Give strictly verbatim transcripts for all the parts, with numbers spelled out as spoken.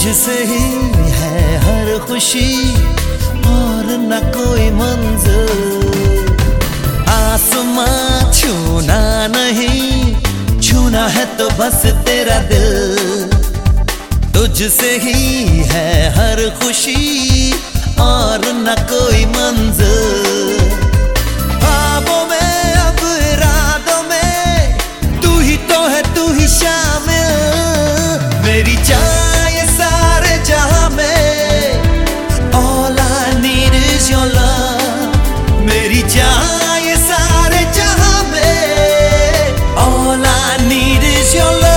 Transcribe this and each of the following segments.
तुझसे ही है हर खुशी और न कोई मंजिल। आसमां छूना नहीं, छूना है तो बस तेरा दिल। तुझसे ही है हर खुशी और न कोई मंजिल। ख्वाबों में अब इरादों में तू ही तो है, तू ही शामिल। मेरी जान ये सारे जहां में all I need is your love। मेरी जान ये सारे जहां में all I need is your love।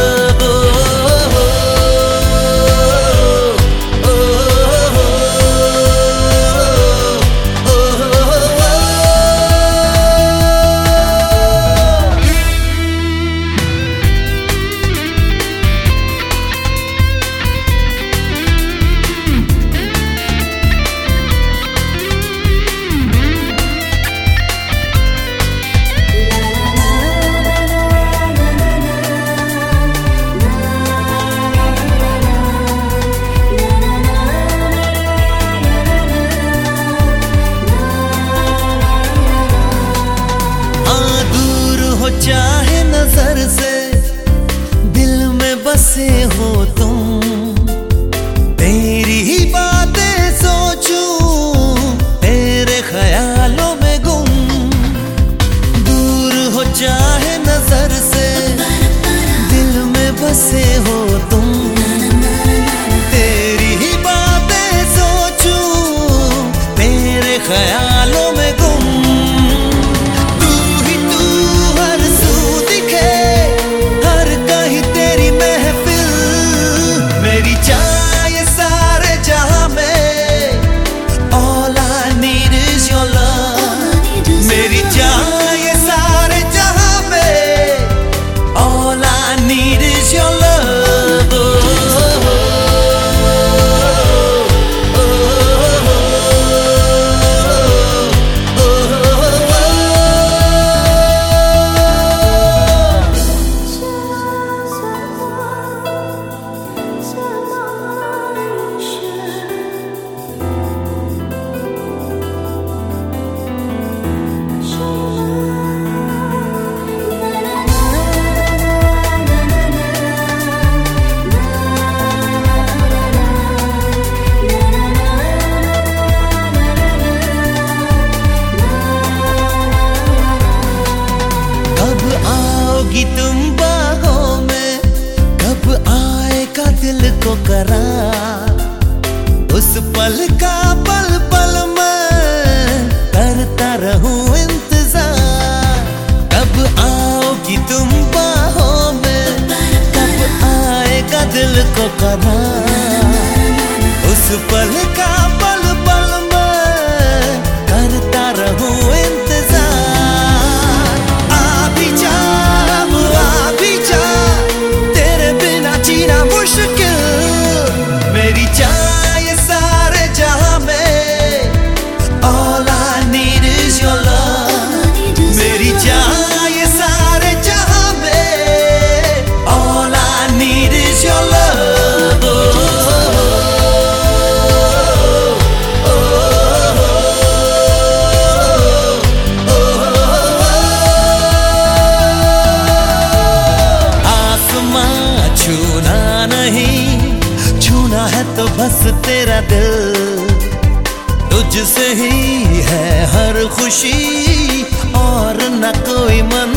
चाहे नजर से दिल में बसे हो तुम, तेरी ही बातें सोचूं तेरे ख्यालों में गुम। दूर हो चाहे नजर से दिल में बसे हो तुम, तेरी ही बातें सोचूं तेरे ख्यालों में गुम। आओगी तुम बाहों में, कब आएगा दिल को करार। उस पल का पल पल मैं करता रहूं इंतजार। कब आओगी तुम बाहों में, कब आएगा दिल को करार। उस पल का पल पल मैं करता रहूं इंतजार। मेरी जान ये सारे जहां में all I need is your love। मेरी जान ये सारे जहां में all I need is your love। आसमां छूना नहीं, छूना है तो बस तेरा दिल। तुझसे ही है हर खुशी और न कोई मन